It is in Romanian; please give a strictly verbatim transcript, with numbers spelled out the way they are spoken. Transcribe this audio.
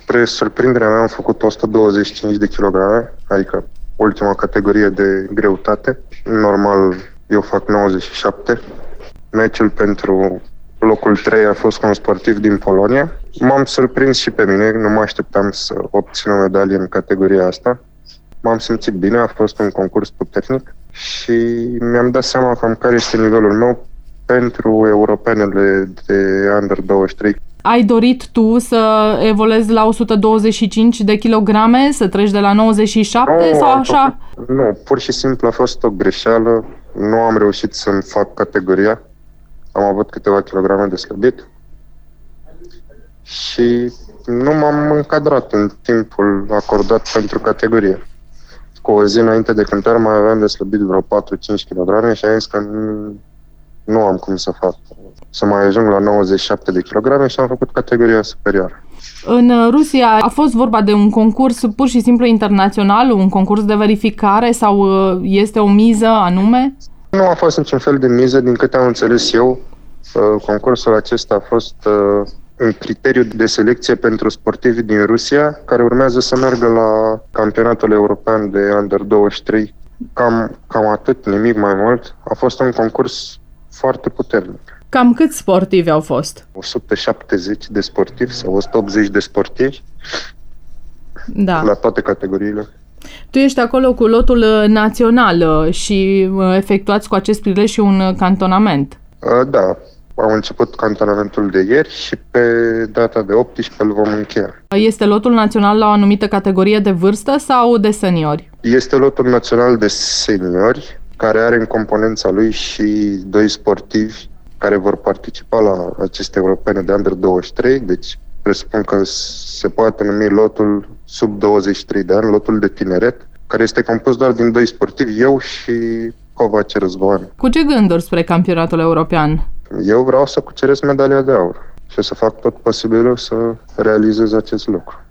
spre surprinderea mea am făcut o sută douăzeci și cinci de kilograme, adică ultima categorie de greutate. Normal, eu fac nouăzeci și șapte. Meciul pentru locul trei a fost cu un sportiv din Polonia. M-am surprins și pe mine, nu mă așteptam să obțin o medalie în categoria asta. M-am simțit bine, a fost un concurs puternic și mi-am dat seama cam care este nivelul meu pentru europenele de Under douăzeci și trei. Ai dorit tu să evoluezi la o sută douăzeci și cinci de kilograme, să treci de la nouăzeci și șapte nu, sau așa? Făcut, nu, pur și simplu a fost o greșeală. Nu am reușit să-mi fac categoria. Am avut câteva kilograme de slăbit și nu m-am încadrat în timpul acordat pentru categorie. Cu o zi înainte de cântare mai aveam de slăbit vreo patru-cinci kilograme și am zis că nu, nu am cum să fac. Să mai ajung la nouăzeci și șapte de kilograme și am făcut categoria superioară. În Rusia a fost vorba de un concurs pur și simplu internațional, un concurs de verificare sau este o miză anume? Nu a fost niciun fel de miză, din câte am înțeles eu. Concursul acesta a fost un criteriu de selecție pentru sportivii din Rusia care urmează să meargă la campionatul european de Under douăzeci și trei. Cam, cam atât, nimic mai mult. A fost un concurs foarte puternic. Cam câți sportivi au fost? o sută șaptezeci de sportivi sau o sută optzeci de sportivi, da, la toate categoriile. Tu ești acolo cu lotul național și efectuați cu acest prilej și un cantonament. Da, am început cantonamentul de ieri și pe data de optsprezece îl vom încheia. Este lotul național la o anumită categorie de vârstă sau de seniori? Este lotul național de seniori, care are în componența lui și doi sportivi care vor participa la aceste europene de Under douăzeci și trei, deci presupun că se poate numi lotul sub douăzeci și trei de ani, lotul de tineret, care este compus doar din doi sportivi, eu și Covace Răzvan. Cu ce gânduri spre campionatul european? Eu vreau să cuceresc medalia de aur și să fac tot posibilul să realizez acest lucru.